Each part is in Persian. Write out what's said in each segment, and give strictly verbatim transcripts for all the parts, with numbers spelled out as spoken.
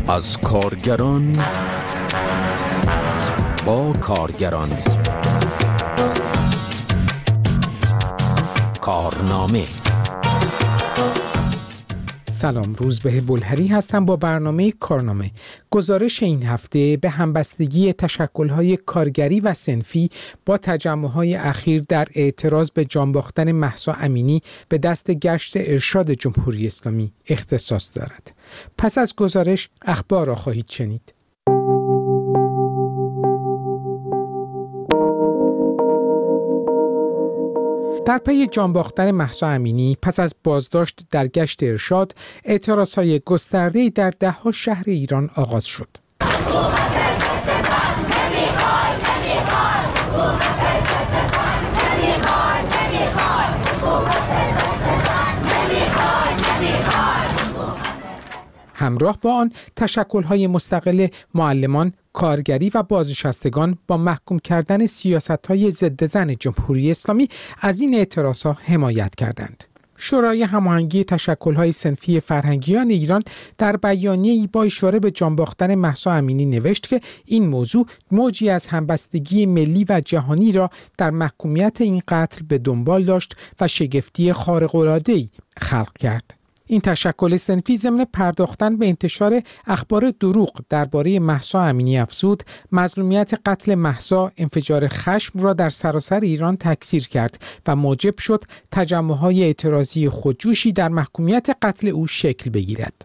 از کارگران با کارگران. کارنامه. سلام، روزبه بلهری هستم با برنامه کارنامه. گزارش این هفته به همبستگی تشکل‌های کارگری و صنفی با تجمع‌های اخیر در اعتراض به جان باختن مهسا امینی به دست گشت ارشاد جمهوری اسلامی اختصاص دارد. پس از گزارش اخبار را خواهید شنید. در پی جان باختن مهسا امینی پس از بازداشت در گشت ارشاد، اعتراضهای گسترده‌ای در ده‌ها شهر ایران آغاز شد. همراه با آن تشکل‌های مستقل معلمان، کارگری و بازنشستگان با محکوم کردن سیاست‌های ضد زن جمهوری اسلامی از این اعتراضها حمایت کردند. شورای هماهنگی تشکل‌های صنفی فرهنگیان ایران در بیانیه‌ای با اشاره به جان باختن مهسا امینی نوشت که این موضوع موجی از همبستگی ملی و جهانی را در محکومیت این قتل به دنبال داشت و شگفتی خارق‌العاده‌ای خلق کرد. این تشکل صنفی ضمن پرداختن به انتشار اخبار دروغ درباره مهسا امینی افزود مظلومیت قتل مهسا انفجار خشم را در سراسر ایران تکثیر کرد و موجب شد تجمع‌های اعتراضی خودجوشی در محکومیت قتل او شکل بگیرد.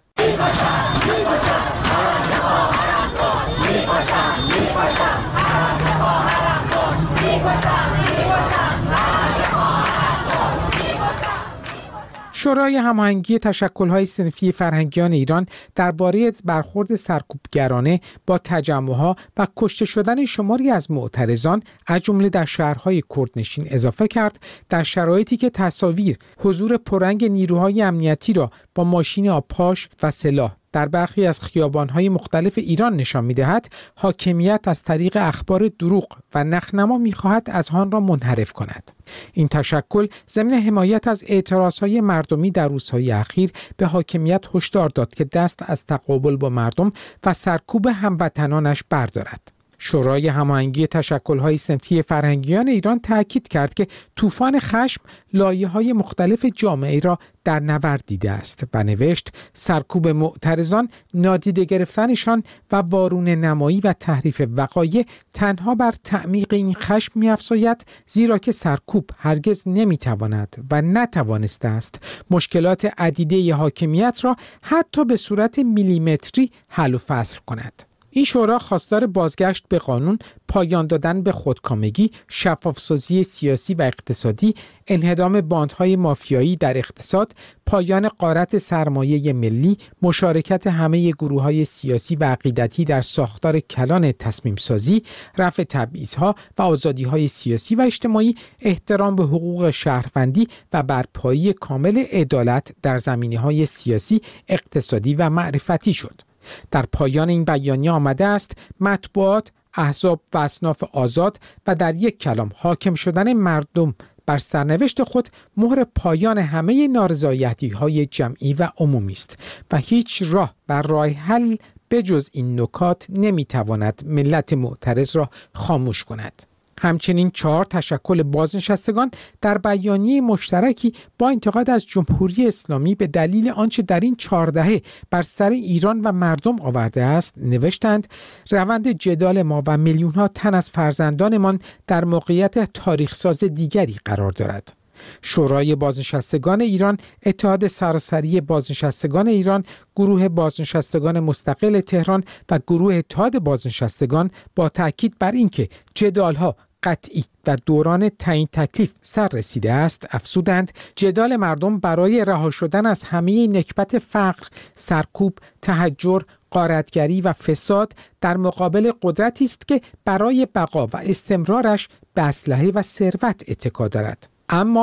شورای هماهنگی تشکل‌های صنفی فرهنگیان ایران درباره برخورد سرکوبگرانه با تجمع‌ها و کشته شدن شماری از معترضان از جمله در شهرهای کردنشین اضافه کرد در شرایطی که تصاویر حضور پررنگ نیروهای امنیتی را با ماشین آبپاش و سلاح در برخی از خیابان‌های مختلف ایران نشان می‌دهد، حاکمیت از طریق اخبار دروغ و نخنما می‌خواهد از آن را منحرف کند. این تشکل ضمن حمایت از اعتراض‌های مردمی در روزهای اخیر به حاکمیت هشدار داد که دست از تقابل با مردم و سرکوب هموطنانش بردارد. شورای هماهنگی تشکل‌های صنفی فرهنگیان ایران تأکید کرد که طوفان خشم لایه‌های مختلف جامعه را در نورد دیده است و نوشت سرکوب معترضان، نادیده گرفتنشان و وارونه نمایی و تحریف وقایع تنها بر تعمیق این خشم می‌افزاید، زیرا که سرکوب هرگز نمی‌تواند و نتوانسته است مشکلات عدیده حاکمیت را حتی به صورت میلیمتری حل و فصل کند. این شورا خواستار بازگشت به قانون، پایان دادن به خودکامگی، شفافسازی سیاسی و اقتصادی، انهدام باندهای مافیایی در اقتصاد، پایان غارت سرمایه ملی، مشارکت همه گروه‌های سیاسی و عقیدتی در ساختار کلان تصمیم سازی، رفع تبعیض‌ها و آزادی‌های سیاسی و اجتماعی، احترام به حقوق شهروندی و برپایی کامل عدالت در زمینه‌های سیاسی، اقتصادی و معرفتی شد. در پایان این بیانیه آمده است مطبوعات، احزاب و اصناف آزاد و در یک کلام حاکم شدن مردم بر سرنوشت خود مهر پایان همه نارضایتی‌های جمعی و عمومی است و هیچ راه و راه حل بجز این نکات نمی‌تواند ملت معترض را خاموش کند. همچنین چهار تشکل بازنشستگان در بیانیه مشترکی با انتقاد از جمهوری اسلامی به دلیل آنچه در این چهار دهه بر سر ایران و مردم آورده است نوشتند روند جدال ما و میلیون‌ها تن از فرزندانمان در موقعیت تاریخ‌ساز دیگری قرار دارد. شورای بازنشستگان ایران، اتحاد سراسری بازنشستگان ایران، گروه بازنشستگان مستقل تهران و گروه اتحاد بازنشستگان با تاکید بر اینکه جدال‌ها قطعی و دوران تعیین تکلیف سر رسیده است افزودند جدال مردم برای رها شدن از همه نکبت فقر، سرکوب، تهجر، غارتگری و فساد در مقابل قدرتی است که برای بقا و استمرارش به اسلحه و ثروت اتکا دارد. اما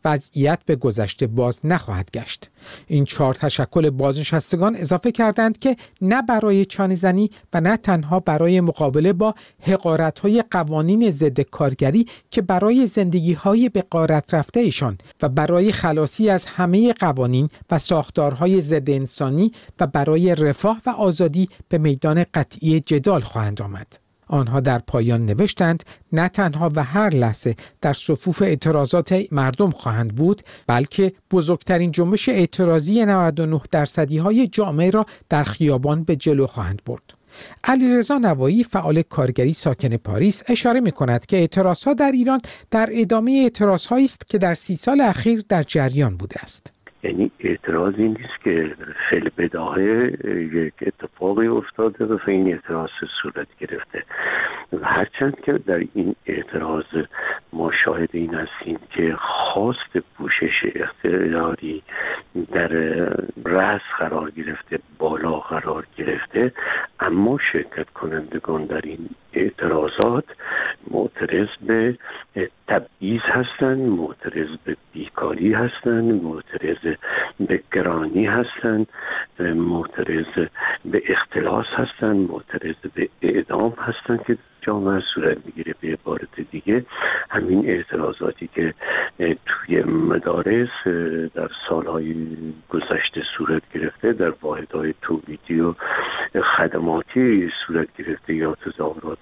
وضعیت به گذشته باز نخواهد گشت. این چهار تشکل بازنشستگان اضافه کردند که نه برای چانه‌زنی و نه تنها برای مقابله با حقارت‌های قوانین ضد کارگری که برای زندگی‌های به غارت رفته ایشان و برای خلاصی از همه قوانین و ساختارهای ضد انسانی و برای رفاه و آزادی به میدان قطعی جدال خواهند آمد. آنها در پایان نوشتند نه تنها و هر لحظه در صفوف اعتراضات مردم خواهند بود، بلکه بزرگترین جنبش اعتراضی نود و نه درصدی های جامعه را در خیابان به جلو خواهند برد. علیرضا نوایی فعال کارگری ساکن پاریس اشاره می کند که اعتراضها در ایران در ادامه اعتراضهایی است که در سی سال اخیر در جریان بوده است. یعنی اعتراضی نیست که فعل بداهه یک اتفاقی افتاده و این اعتراض صورت گرفته. هرچند که در این اعتراض ما شاهد این هستیم که خواست پوشش اقتداری در رأس قرار گرفته، بالا قرار گرفته، اما شرکت کنندگان در این اعتراضات معترض به تبعیض هستند، معترض به بیکاری هستند، معترض به گرانی هستند، معترض به اختلاس هستند، معترض به اعدام هستند که جامعه صورت میگیره. به عبارت دیگه همین اعتراضاتی که توی مدارس در سالهای گذشته صورت گرفته، در واحدهای تولیدی و خدماتی صورت گرفته، یا تظاهرات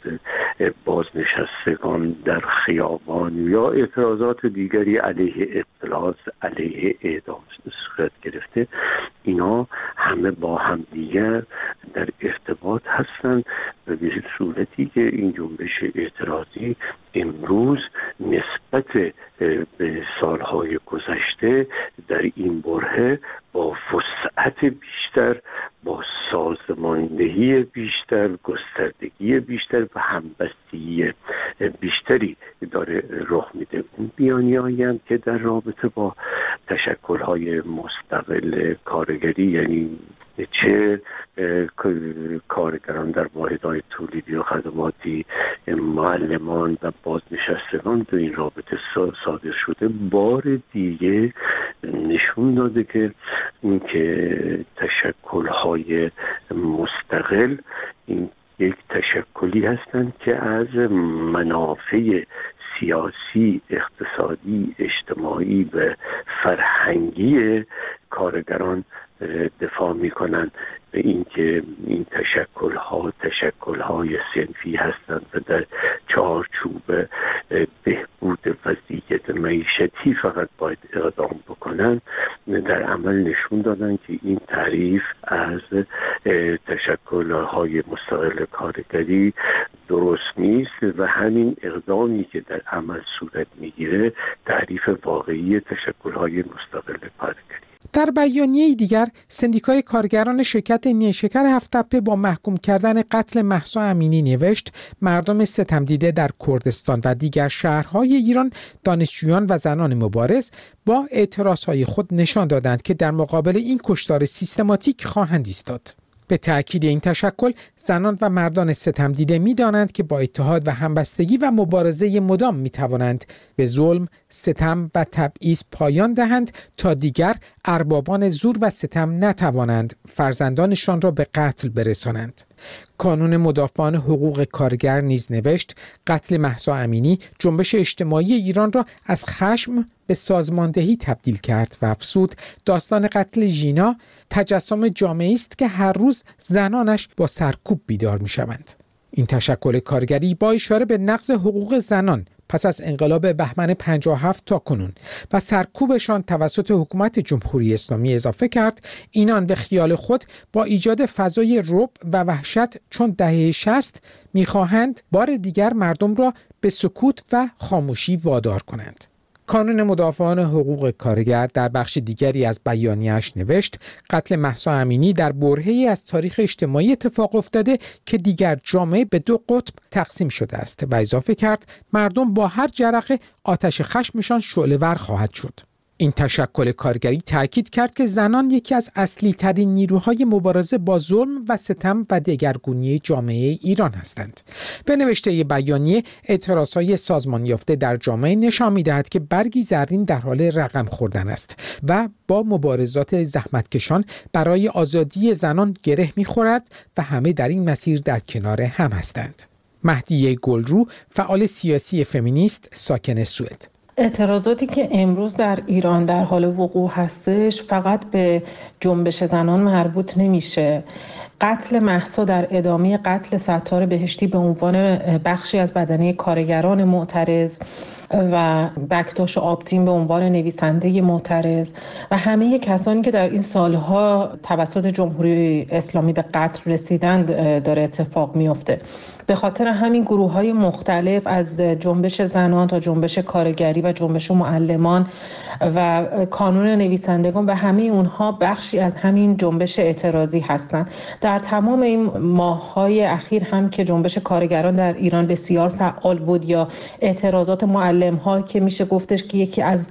بازنشستگان در خیابان یا اعتراضات دیگری علیه اختلاس، علیه اعدام صورت گرفته، اینا همه با هم دیگر در ارتباط هستند و به صورتی که این جنبش اعتراضی امروز نسبت به سالهای گذشته در این برهه با وسعت بیشتر، با سازماندهی بیشتر، گستردگی بیشتر و همبستگی بیشتری داره رخ میده. اون بیانیه‌ای هم که در رابطه با تشکل‌های مستقل کارگری، یعنی چه کارگران در واحدهای تولیدی و خدماتی، معلمان و بازنشستگان در این رابطه صادر شده، بار دیگه نشون داده که اینکه تشکل‌های مستقل این یک تشکلی هستند که از منافع سیاسی، اقتصادی، اجتماعی و فرهنگی کارگران دفاع میکنند به اینکه این تشکل‌ها تشکل‌های صنفی هستند و در چارچوب بهبود وضعیت معیشتی فقط باید اقدام بکنند. در عمل نشون دادن که این تعریف از تشکل‌های مستقل کارگری درست نیست و همین اقدامی که در عمل صورت میگیره تعریف واقعی تشکل‌های مستقل کارگری. در بیانیه دیگر، سندیکای کارگران شرکت نیشکر هفت‌تپه با محکوم کردن قتل مهسا امینی نوشت مردم ستمدیده در کردستان و دیگر شهرهای ایران، دانشجویان و زنان مبارز با اعتراضهای خود نشان دادند که در مقابل این کشتار سیستماتیک خواهند ایستاد. به تأکید این تشکل، زنان و مردان ستمدیده می دانند که با اتحاد و همبستگی و مبارزه مدام می توانند به ظلم، ستم و تبعیض پایان دهند تا دیگر اربابان زور و ستم نتوانند فرزندانشان را به قتل برسانند. کانون مدافعان حقوق کارگر نیز نوشت قتل مهسا امینی جنبش اجتماعی ایران را از خشم به سازماندهی تبدیل کرد و افزود داستان قتل ژینا تجسم جامعه‌ای است که هر روز زنانش با سرکوب بیدار می‌شوند. این تشکل کارگری با اشاره به نقض حقوق زنان پس از انقلاب بهمن پنجاه و هفت تا کنون و سرکوبشان توسط حکومت جمهوری اسلامی اضافه کرد، اینان به خیال خود با ایجاد فضای رعب و وحشت چون دهه شصت می‌خواهند بار دیگر مردم را به سکوت و خاموشی وادار کنند. کانون مدافعان حقوق کارگر در بخش دیگری از بیانیه‌اش نوشت قتل مهسا امینی در برهه‌ای از تاریخ اجتماعی اتفاق افتاده که دیگر جامعه به دو قطب تقسیم شده است و اضافه کرد مردم با هر جرقه آتش خشمشان شعله‌ور خواهد شد. این تشکل کارگری تاکید کرد که زنان یکی از اصلی ترین نیروهای مبارزه با ظلم و ستم و دگرگونی جامعه ایران هستند. به نوشته بیانیه، اعتراضهای سازمان یافته در جامعه نشان می‌دهد که برگی زرین در حال رقم خوردن است و با مبارزات زحمتکشان برای آزادی زنان گره می‌خورد و همه در این مسیر در کنار هم هستند. مهدیه گلرو، فعال سیاسی فمینیست ساکن سوئد: اعتراضاتی که امروز در ایران در حال وقوع هستش فقط به جنبش زنان مربوط نمیشه. قتل مهسا در ادامه قتل ستار بهشتی به عنوان بخشی از بدنه کارگران معترض و بکتاش آبتین به عنوان نویسنده معترض و همه کسانی که در این سالها توسط جمهوری اسلامی به قتل رسیدند داره اتفاق میفته. به خاطر همین گروه‌های مختلف از جنبش زنان تا جنبش کارگری و جنبش معلمان و کانون نویسندگان و همه اونها بخشی از همین جنبش اعتراضی هستند. در تمام این ماه‌های اخیر هم که جنبش کارگران در ایران بسیار فعال بود یا اعتراضات معلم‌ها که میشه گفتش که یکی از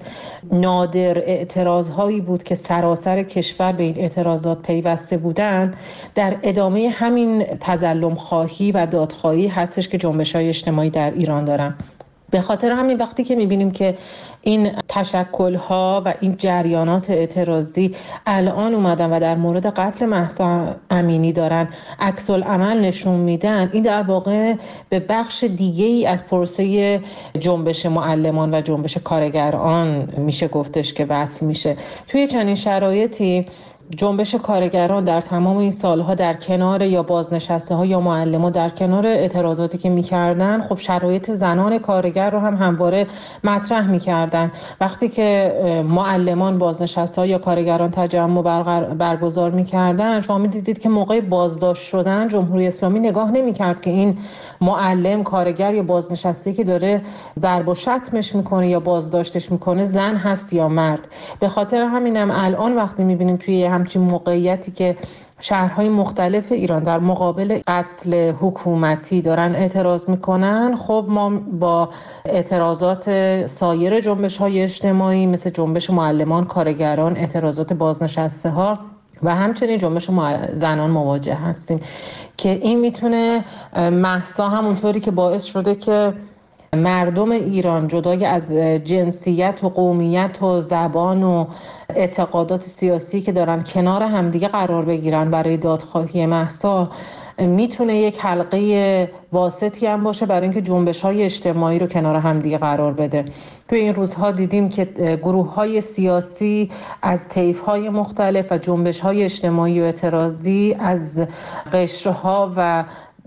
نادر اعتراض‌هایی بود که سراسر کشور به این اعتراضات پیوسته بودند، در ادامه همین تظلم خواهی و دادخواهی هستش که جنبش‌های اجتماعی در ایران دارن. به خاطر همین وقتی که می‌بینیم که این تشکل‌ها و این جریانات اعتراضی الان اومدن و در مورد قتل مهسا امینی دارن عکس العمل نشون میدن، این در واقع به بخش دیگه‌ای از پروسه جنبش معلمان و جنبش کارگران میشه گفتش که وصل میشه. توی چنین شرایطی جنبش کارگران در تمام این سالها در کنار یا بازنشسته ها یا معلمان در کنار اعتراضاتی که میکردن، خب شرایط زنان کارگر رو هم همواره مطرح میکردن. وقتی که معلمان بازنشسته ها یا کارگران تجمع برگزار میکردن، شما میدیدید که موقع بازداشت شدن جمهوری اسلامی نگاه نمیکرد که این معلم، کارگر یا بازنشسته که داره ضرب و شتمش میکنه یا بازداشتش میکنه زن هست یا مرد. به خاطر همینم الان وقتی میبینیم توی همچین موقعیتی که شهرهای مختلف ایران در مقابل قتل حکومتی دارن اعتراض میکنن، خب ما با اعتراضات سایر جنبش‌های اجتماعی مثل جنبش معلمان، کارگران، اعتراضات بازنشسته ها و همچنین جنبش زنان مواجه هستیم که این میتونه مهسا همونطوری که باعث شده که مردم ایران جدای از جنسیت و قومیت و زبان و اعتقادات سیاسی که دارن کنار همدیگه قرار بگیرن برای دادخواهی مهسا، میتونه یک حلقه واسطی هم باشه برای اینکه جنبش‌های اجتماعی رو کنار همدیگه قرار بده. توی این روزها دیدیم که گروه‌های سیاسی از طیف‌های مختلف و جنبش‌های اجتماعی و اعتراضی از قشرها و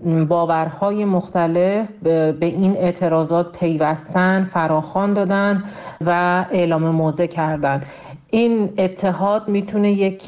باورهای مختلف به این اعتراضات پیوستن، فراخوان دادن و اعلام موضع کردن. این اتحاد میتونه یک،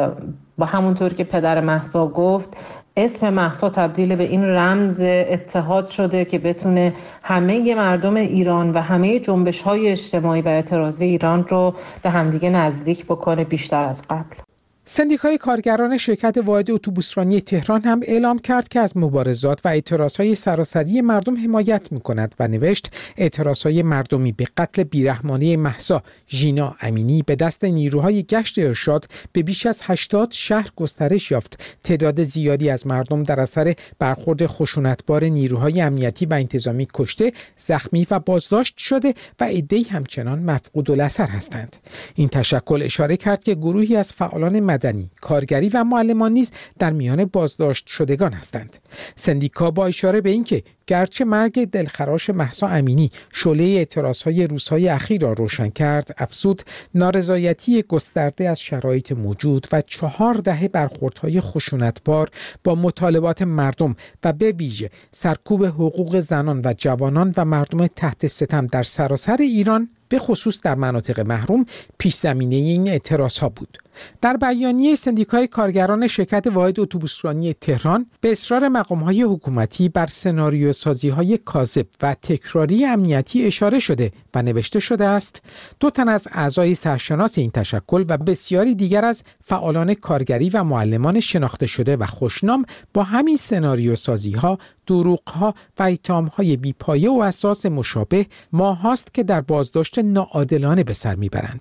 با همونطور که پدر مهسا گفت، اسم مهسا تبدیل به این رمز اتحاد شده که بتونه همه مردم ایران و همه جنبش‌های اجتماعی و اعتراضی ایران رو به همدیگه نزدیک بکنه بیشتر از قبل. سندیکای کارگران شرکت واحد اتوبوسرانی تهران هم اعلام کرد که از مبارزات و اعتراضهای سراسری مردم حمایت می‌کند و نوشت اعتراضهای مردمی به قتل بیرحمانه مهسا ژینا امینی به دست نیروهای گشت ارشاد به بیش از هشتاد شهر گسترش یافت. تعداد زیادی از مردم در اثر برخورد خشونتبار نیروهای امنیتی و انتظامی کشته، زخمی و بازداشت شده و عده‌ای همچنان مفقود الاثر هستند. این تشکل اشاره کرد که گروهی از فعالان مدنی، کارگری و معلمان نیز در میان بازداشت شدگان هستند. سندیکا با اشاره به اینکه گرچه مرگ دلخراش مهسا امینی شعله اعتراضهای روزهای اخیر را روشن کرد، افزود نارضایتی گسترده از شرایط موجود و چهار دهه برخوردهای خشونتبار با مطالبات مردم و به ویژه سرکوب حقوق زنان و جوانان و مردم تحت ستم در سراسر ایران، به خصوص در مناطق محروم، پیش زمینه این اعتراضها بود. در بیانیه سندیکای کارگران شرکت واحد اتوبوسرانی تهران به اصرار مقام‌های حکومتی بر سناریو سازی‌های کاذب و تکراری امنیتی اشاره شده و نوشته شده است: دو تن از اعضای سرشناس این تشکل و بسیاری دیگر از فعالان کارگری و معلمان شناخته شده و خوشنام با همین سناریو سازی‌ها، دروغ‌ها و اتهام‌های بی‌پایه و اساس مشابه ماهاست که در بازداشت ناعادلانه به سر می‌برند.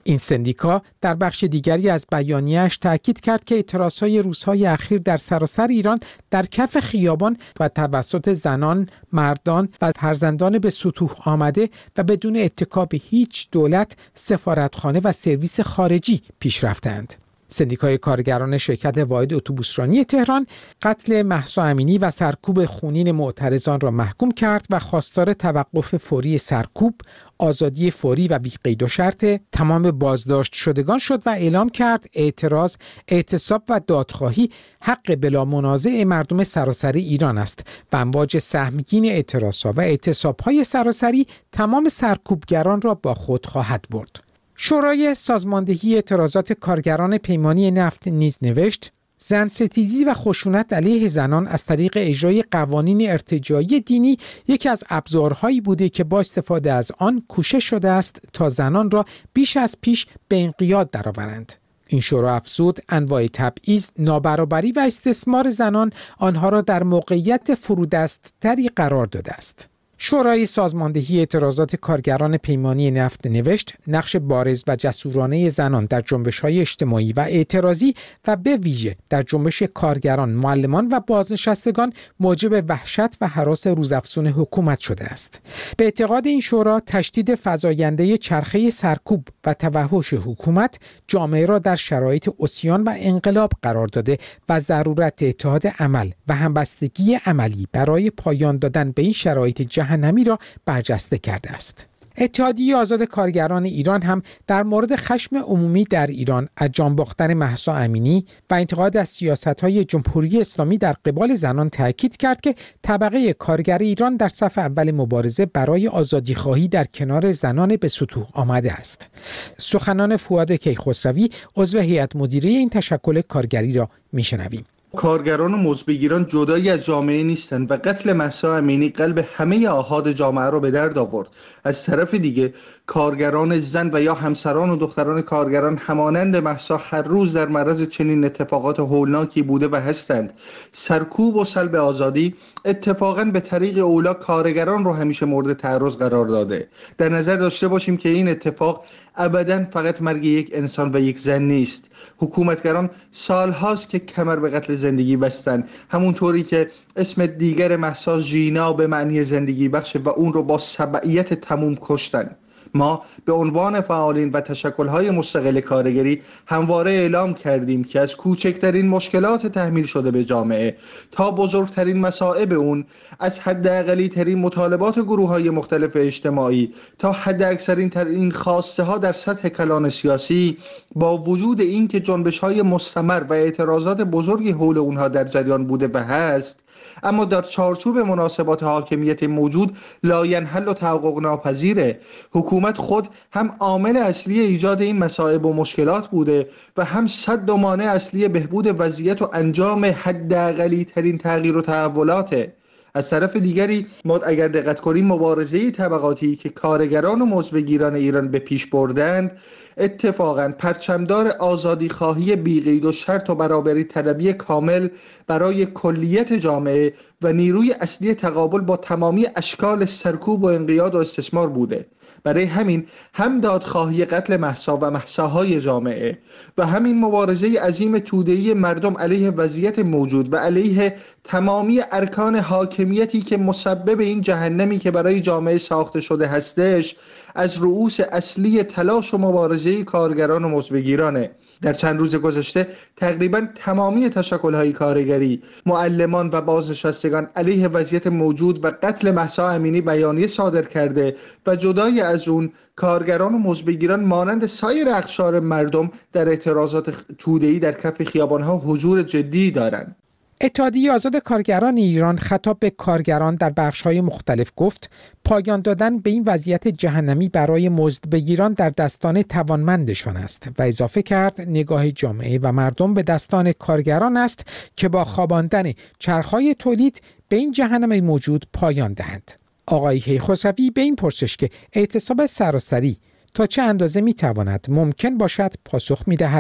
این سندیکا در بخش دیگری از بیانیه‌اش تاکید کرد که اعتراضهای روزهای اخیر در سراسر ایران در کف خیابان و توسط زنان، مردان و فرزندان به سطوح آمده و بدون اتکا به هیچ دولت، سفارتخانه و سرویس خارجی پیش رفتند. سندیکای کارگران شرکت واحد اتوبوسرانی تهران قتل مهسا امینی و سرکوب خونین معترضان را محکوم کرد و خواستار توقف فوری سرکوب، آزادی فوری و بی قید و شرط تمام بازداشت شدگان شد و اعلام کرد اعتراض، اعتصاب و دادخواهی حق بلا منازع مردم سراسری ایران است و امواج سهمگین اعتراضها و اعتصابهای سراسری تمام سرکوبگران را با خود خواهد برد. شورای سازماندهی اعتراضات کارگران پیمانی نفت نیز نوشت زن ستیزی و خشونت علیه زنان از طریق اجرای قوانین ارتجاعی دینی یکی از ابزارهایی بوده که با استفاده از آن کوشش شده است تا زنان را بیش از پیش به انقیاد درآورند. این شورا افزود انواع تبعیض، نابرابری و استثمار زنان آنها را در موقعیت فرودست‌تری قرار داده است. شورای سازماندهی اعتراضات کارگران پیمانی نفت نوشت نقش بارز و جسورانه زنان در جنبش‌های اجتماعی و اعتراضی و به ویژه در جنبش کارگران، معلمان و بازنشستگان موجب وحشت و هراس روزافزون حکومت شده است. به اعتقاد این شورا تشدید فزاینده چرخه سرکوب و توحش حکومت جامعه را در شرایط عصیان و انقلاب قرار داده و ضرورت اتحاد عمل و همبستگی عملی برای پایان دادن به این شرایط جهنمی را برجسته کرده است. اتحادیه آزاد کارگران ایران هم در مورد خشم عمومی در ایران از جان باختن مهسا امینی و انتقاد از سیاست‌های جمهوری اسلامی در قبال زنان تاکید کرد که طبقه کارگر ایران در صف اول مبارزه برای آزادی‌خواهی در کنار زنان به سطوح آمده است. سخنان فؤاد کیخسروی عضو هیئت مدیره این تشکل کارگری را میشنویم. کارگران و مزدبگیران جدایی از جامعه نیستند و قتل مهسا امینی قلب همه آحاد جامعه را به درد آورد. از طرف دیگه کارگران زن و یا همسران و دختران کارگران همانند مهسا هر روز در معرض چنین اتفاقات هولناکی بوده و هستند. سرکوب و سلب آزادی اتفاقاً به طریق اولا کارگران رو همیشه مورد تعرض قرار داده. در نظر داشته باشیم که این اتفاق ابداً فقط مرگ یک انسان و یک زن نیست. حکومتگران سالهاست که کمر به قتل زندگی بستن، همونطوری که اسم دیگر مهسا ژینا به معنی زندگی بخشه و اون رو با سبعیت تموم کشتن. ما به عنوان فعالین و تشکل‌های مستقل کارگری همواره اعلام کردیم که از کوچکترین مشکلات تحمیل شده به جامعه تا بزرگترین مصائب اون، از حداقلی ترین مطالبات گروه‌های مختلف اجتماعی تا حداکثرین ترین خواسته ها در سطح کلان سیاسی، با وجود این که جنبش‌های مستمر و اعتراضات بزرگی حول اونها در جریان بوده و هست، اما در چارچوب مناسبات حاکمیت موجود لاینحل و تحقق ناپذیره. حکومت خود هم عامل اصلی ایجاد این مصائب و مشکلات بوده و هم سد و مانع اصلی بهبود وضعیت و انجام حداقلی ترین تغییر و تحولاته. از طرف دیگری ما اگر دقت کنیم مبارزه طبقاتی که کارگران و مزدبگیران ایران به پیش بردند اتفاقاً پرچمدار آزادی خواهی بی قید و شرط و برابری طلبی کامل برای کلیت جامعه و نیروی اصلی تقابل با تمامی اشکال سرکوب و انقیاد و استثمار بوده. برای همین هم دادخواهی قتل مهسا و مهساهای جامعه و همین مبارزه عظیم توده‌ای مردم علیه وضعیت موجود و علیه تمامی ارکان حاکمیتی که مسبب این جهنمی که برای جامعه ساخته شده هستش، از رؤوس اصلی تلاش و مبارزه کارگران و مزدبگیرانه. در چند روز گذشته تقریبا تمامی تشکل‌های کارگری، معلمان و بازنشستگان علیه وضعیت موجود و قتل مهسا امینی بیانیه صادر کرده و جدای از اون کارگران و مزدبگیران مانند سایر اقشار مردم در اعتراضات توده‌ای در کف خیابان‌ها حضور جدی دارند. اتحادیه آزاد کارگران ایران خطاب به کارگران در بخش‌های مختلف گفت پایان دادن به این وضعیت جهنمی برای مزدبگیران در دستان توانمندشان است و اضافه کرد نگاه جامعه و مردم به دستان کارگران است که با خواباندن چرخ‌های تولید به این جهنم موجود پایان دهند. آقای کیخسروی به این پرسش که اعتصاب سراسری تا چه اندازه می‌تواند ممکن باشد پاسخ می‌دهد.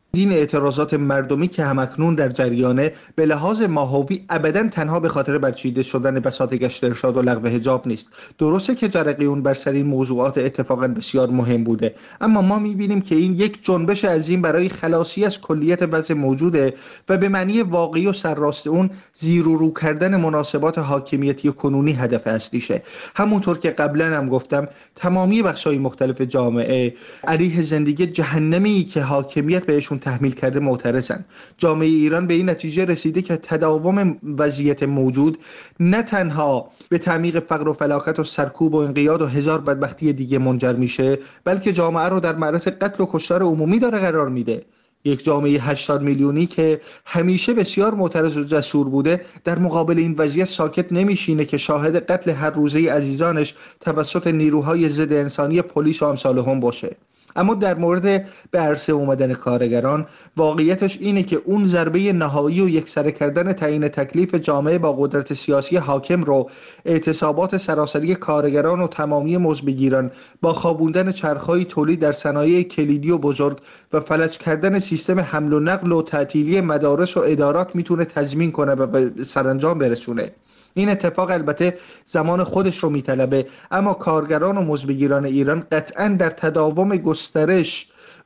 این اعتراضات مردمی که همکنون در جریانه به لحاظ ماهوی ابداً تنها به خاطر برچیده شدن بساط گشت ارشاد و لغو حجاب نیست. درسته که جرقیون بر سر این موضوعات اتفاقاً بسیار مهم بوده، اما ما می‌بینیم که این یک جنبش عظیم برای خلاصی از کلیت وضع موجوده و به معنی واقعی و سرراست اون زیر و رو کردن مناسبات حاکمیتی کنونی هدف اصلیشه. همونطور که قبلا هم گفتم، تمامی بخش‌های مختلف جامعه علیه زندگی جهنمی که حاکمیت بهشون تحمیل کرده معترضن. جامعه ایران به این نتیجه رسیده که تداوم وضعیت موجود نه تنها به تعمیق فقر و فلاکت و سرکوب و انقیاد و هزار بدبختی دیگه منجر میشه، بلکه جامعه رو در معرض قتل و کشتار عمومی داره قرار میده. یک جامعه هشتاد میلیونی که همیشه بسیار معترض و جسور بوده در مقابل این وضعیت ساکت نمیشینه که شاهد قتل هر روزه عزیزانش توسط نیروهای ضد انسانی پلیس و امثال هم باشه. اما در مورد به عرصه اومدن کارگران، واقعیتش اینه که اون ضربه نهایی و یکسره کردن تعیین تکلیف جامعه با قدرت سیاسی حاکم رو اعتصابات سراسری کارگران و تمامی مزدبگیران با خوابوندن چرخهای تولید در صنایع کلیدی و بزرگ و فلج کردن سیستم حمل و نقل و تعطیلی مدارس و ادارات میتونه تضمین کنه و به سرانجام برسونه. این اتفاق البته زمان خودش رو میطلبه، اما کارگران و مزدبگیران ایران قطعاً در تداوم گسترش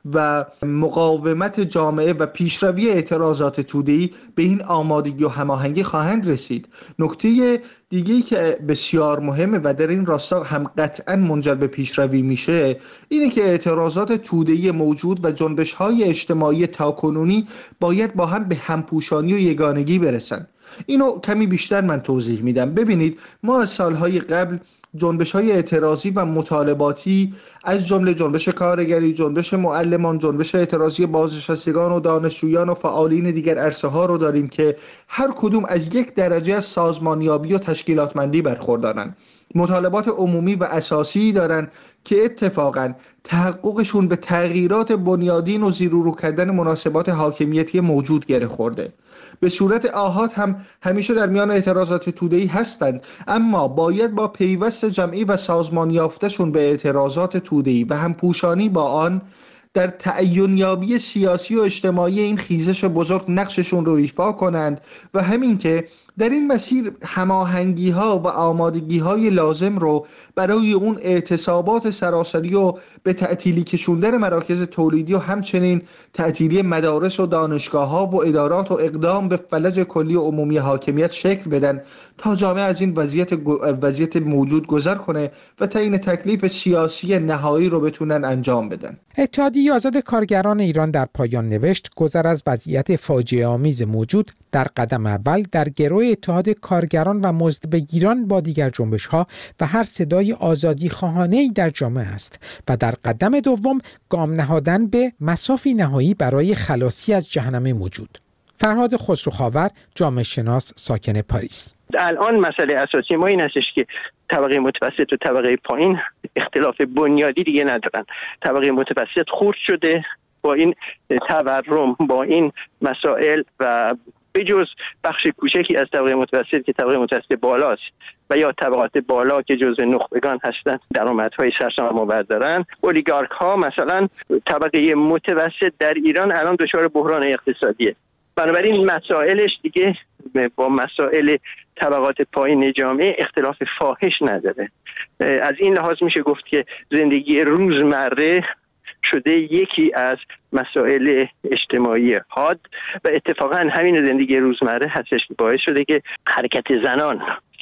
و مقاومت جامعه و پیشروی اعتراضات توده‌ای به این آمادگی و هماهنگی خواهند رسید. نکته دیگه‌ای که بسیار مهمه و در این راستا هم قطعاً منجر به پیشروی میشه اینه که اعتراضات توده‌ای موجود و جنبش‌های اجتماعی تاکنونی باید با هم به همپوشانی و یگانگی برسن. اینو کمی بیشتر من توضیح میدم. ببینید، ما از سالهای قبل جنبش‌های اعتراضی و مطالباتی از جمله جنبش کارگری، جنبش معلمان، جنبش اعتراضی بازنشستگان و دانشجویان و فعالین دیگر عرصه‌ها رو داریم که هر کدوم از یک درجه از سازمانیابی و تشکیلاتمندی برخوردارن. مطالبات عمومی و اساسی دارن که اتفاقاً تحققشون به تغییرات بنیادین و زیر و رو کردن مناسبات حاکمیتی موجود گره خورده. به صورت آحاد هم همیشه در میان اعتراضات توده‌ای هستند، اما باید با پیوست جمعی و سازمان یافته‌شون به اعتراضات توده‌ای و همپوشانی با آن در تعیین یابی سیاسی و اجتماعی این خیزش بزرگ نقششون رو ایفا کنند و همین که در این مسیر هماهنگی ها و آمادگی های لازم رو برای اون اعتصابات سراسری و به تعطیلی کشوندن مراکز تولیدی و همچنین تعطیلی مدارس و دانشگاه ها و ادارات و اقدام به فلج کلی و عمومی حاکمیت شکل بدن تا جامعه از این وضعیت وضعیت موجود گذر کنه و تعیین تکلیف سیاسی نهایی رو بتونن انجام بدن. اتحادیه آزاد کارگران ایران در پایان نوشت گذر از وضعیت فاجعه آمیز موجود در قدم اول در گروه اتحاد کارگران و مزدبگیران با دیگر جنبش‌ها و هر صدای آزادی خواهانه‌ای در جامعه است و در قدم دوم گام نهادن به مصافی نهایی برای خلاصی از جهنم موجود. فرهاد خسروخاور، جامعه شناس ساکن پاریس: الان مسئله اساسی ما این هستش که طبقه متوسط و طبقه پایین اختلاف بنیادی دیگه ندارن. طبقه متوسط خرد شده با این تورم، با این مسائل و به جز بخش کوچکی از طبقه متوسط که طبقه متوسط بالاست و یا طبقات بالا که جزء نخبگان هستند درآمدهای سرسام‌آور دارن، اولیگارک ها مثلا طبقه متوسط در ایران الان دچار بحران اقتصادیه. بنابراین مسائلش دیگه با مسائل طبقات پایین جامعه اختلاف فاحش نداره. از این لحاظ میشه گفت که زندگی روزمره شده یکی از مسائل اجتماعی حاد و اتفاقا همین زندگی روزمره هستش که باعث شده که حرکت زنان،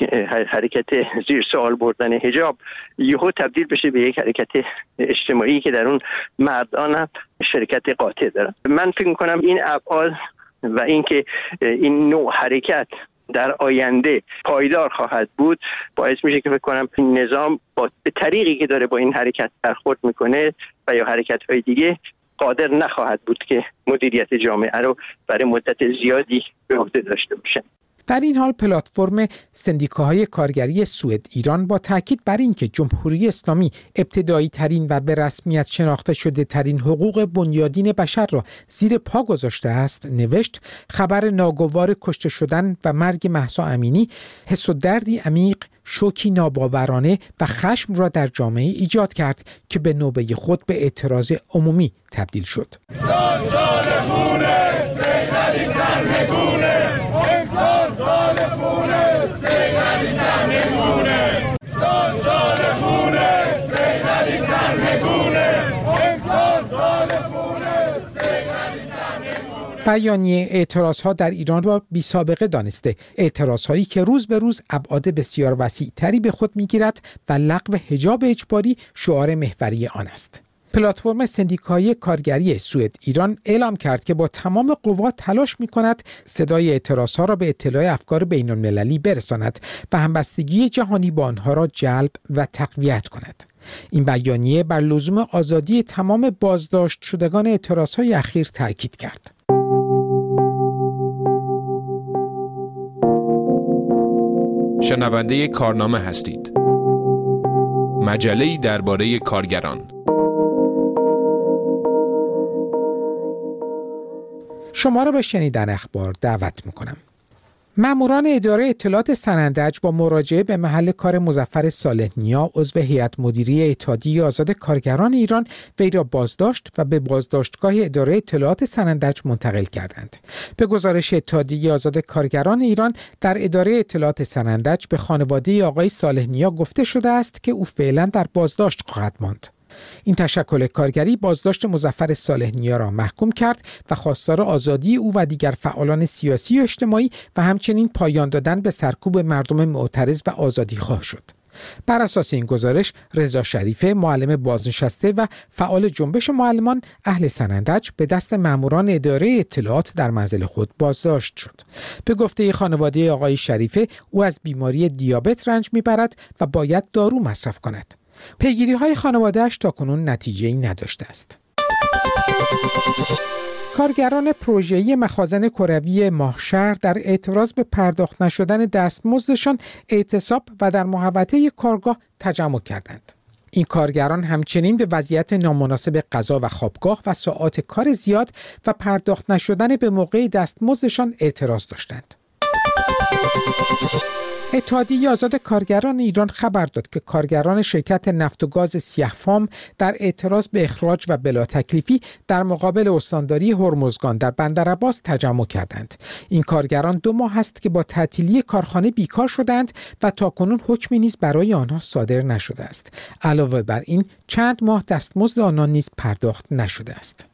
حرکت زیر سوال بردن حجاب یهو تبدیل بشه به یک حرکت اجتماعی که در اون مردان هم شرکت قاطع دارن. من فکر می‌کنم این ابعاد و اینکه این نوع حرکت در آینده پایدار خواهد بود باعث میشه که فکر کنم این نظام با به طریقی که داره با این حرکت برخورد میکنه و یا حرکت‌های دیگه قادر نخواهد بود که مدیریت جامعه رو برای مدت زیادی به عهده داشته باشه. در این حال پلتفرم سندیکاهای کارگری سوئد ایران با تاکید بر اینکه جمهوری اسلامی ابتدایی ترین و به رسمیت شناخته شده ترین حقوق بنیادین بشر را زیر پا گذاشته است نوشت خبر ناگوار کشته شدن و مرگ مهسا امینی حس و دردی عمیق، شوکی ناباورانه و خشم را در جامعه ایجاد کرد که به نوبه خود به اعتراض عمومی تبدیل شد. سال سال خونه سیدعلی سرنگونه، سال سال خونه سیدعلی سرنگونه، سال سال خونه سیدعلی سرنگونه، سال سال خونه سیدعلی سرنگونه. بیانیه اعتراضها در ایران را بی سابقه دانسته، اعتراضهایی که روز به روز ابعاد بسیار وسیع تری به خود میگیرد و لغو حجاب اجباری شعار محوری آن است. پلتفرم سندیکایی کارگری سوئد ایران اعلام کرد که با تمام قوا تلاش می‌کند صدای اعتراضها را به اطلاع افکار بین‌المللی برساند و همبستگی جهانی با آنها را جلب و تقویت کند. این بیانیه بر لزوم آزادی تمام بازداشت شدگان اعتراضهای اخیر تاکید کرد. شنونده کارنامه هستید. مجله‌ای درباره کارگران. شما را به شنیدن اخبار دعوت می‌کنم. ماموران اداره اطلاعات سنندج با مراجعه به محل کار مظفر صالح نیا عضو هیئت مدیره اتحادیه آزاد کارگران ایران وی را بازداشت و به بازداشتگاه اداره اطلاعات سنندج منتقل کردند. به گزارش اتحادیه آزاد کارگران ایران در اداره اطلاعات سنندج به خانواده آقای صالح نیا گفته شده است که او فعلا در بازداشت خواهد ماند. این تشکل کارگری بازداشت مظفر صالح نیا را محکوم کرد و خواستار آزادی او و دیگر فعالان سیاسی و اجتماعی و همچنین پایان دادن به سرکوب مردم معترض و آزادیخواه شد. بر اساس این گزارش رضا شریفه، معلم بازنشسته و فعال جنبش معلمان اهل سنندج، به دست ماموران اداره اطلاعات در منزل خود بازداشت شد. به گفته خانواده آقای شریفه، او از بیماری دیابت رنج میبرد و باید دارو مصرف کند. پیگیری‌های خانواده‌اش تاکنون نتیجه‌ای نداشته است. کارگران پروژه‌ای مخازن کروی ماهشهر در اعتراض به پرداخت نشدن دستمزدشان اعتصاب و در محوطه کارگاه تجمع کردند. این کارگران همچنین به وضعیت نامناسب غذا و خوابگاه و ساعات کار زیاد و پرداخت نشدن به موقع دستمزدشان اعتراض داشتند. اتحادیه آزاد کارگران ایران خبر داد که کارگران شرکت نفت و گاز سیاه‌فام در اعتراض به اخراج و بلا تکلیفی در مقابل استانداری هرمزگان در بندرعباس تجمع کردند. این کارگران دو ماه است که با تعطیلی کارخانه بیکار شدند و تاکنون حکمی نیز برای آنها صادر نشده است. علاوه بر این چند ماه دستمزد آنان نیز پرداخت نشده است.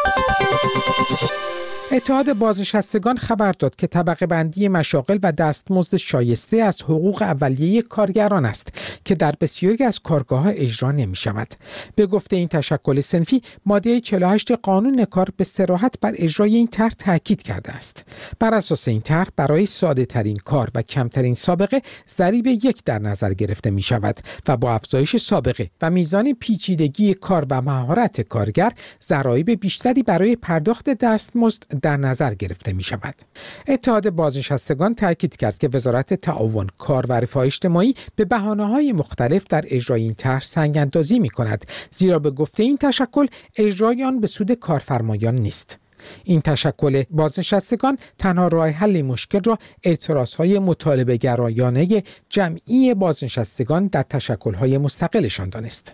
اتحاد بازنشستگان خبر داد که طبقه بندی مشاغل و دستمزد شایسته از حقوق اولیه کارگران است که در بسیاری از کارگاه‌ها اجرا نمی‌شود. به گفته این تشکل صنفی، ماده چهل و هشت قانون کار به صراحت بر اجرای این طرح تاکید کرده است. بر اساس این طرح برای ساده‌ترین کار و کمترین سابقه ضریب یک در نظر گرفته می‌شود و با افزایش سابقه و میزان پیچیدگی کار و مهارت کارگر ضرایب بیشتری برای پرداخت دستمزد در نظر گرفته می شود. اتحاد بازنشستگان تاکید کرد که وزارت تعاون، کار و رفاه اجتماعی به بهانه‌های مختلف در اجرای این طرح سنگ اندازی می کند، زیرا به گفته این تشکل اجرای آن به سود کارفرمایان نیست. این تشکل بازنشستگان تنها راه حل مشکل را اعتراضهای مطالبه گرایانه جمعی بازنشستگان در تشکل‌های مستقلشان دانست.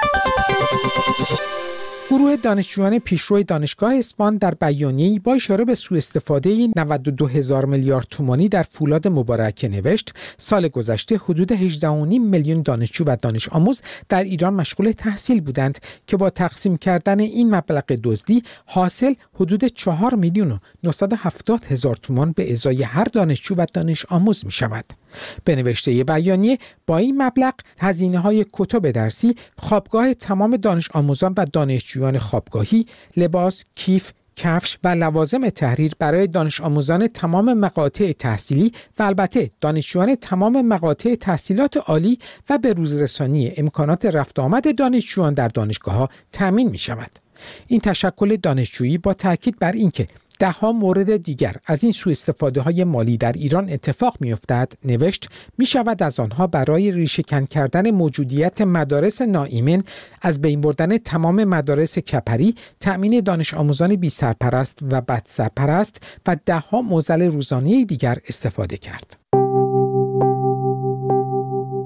گروه دانشجویان پیشرو دانشگاه اصفهان در بیانیه‌ای با اشاره به سوء استفاده نود و دو هزار میلیارد تومانی در فولاد مبارکه نوشت: سال گذشته حدود هجده و نیم میلیون دانشجو و دانش آموز در ایران مشغول تحصیل بودند که با تقسیم کردن این مبلغ دزدی حاصل حدود چهار میلیون و نهصد و هفتاد هزار تومان به ازای هر دانشجو و دانش آموز می شود. به نوشته بیانیه، با این مبلغ هزینه‌های کتب درسی، خوابگاه تمام دانش آموزان و دانشجویان خوابگاهی، لباس، کیف، کفش و لوازم تحریر برای دانش آموزان تمام مقاطع تحصیلی و البته دانشجویان تمام مقاطع تحصیلات عالی و به روزرسانی امکانات رفت آمد دانشجویان در دانشگاه‌ها تامین می‌شود. این تشکل دانشجویی با تاکید بر اینکه ده ها مورد دیگر از این سوء استفاده های مالی در ایران اتفاق می افتد نوشت: می شود از آنها برای ریشه‌کن کردن موجودیت مدارس ناایمن، از بین بردن تمام مدارس کپری، تأمین دانش آموزان بی سرپرست و بد سرپرست و ده ها معضل روزانه دیگر استفاده کرد.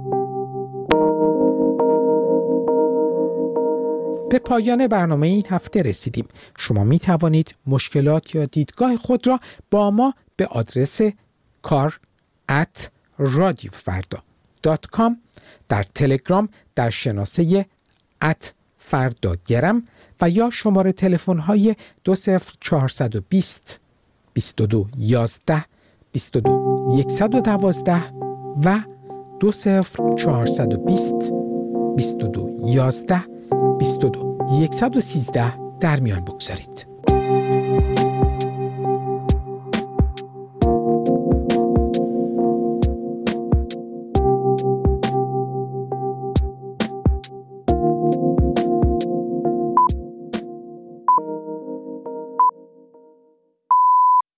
به پایان برنامه این هفته رسیدیم. شما می توانید مشکلات یا دیدگاه خود را با ما به آدرس کار ات رادیو فردا دات کام، در تلگرام در شناسه ات فردا گرم و یا شماره تلفن های دو صفر چهارصد و بیست بیست و دو یازده بیست و دو صد و دوازده و دو صفر چهارصد و بیست بیست و دو یازده بیست و دو صد و سیزده در میان بگذارید.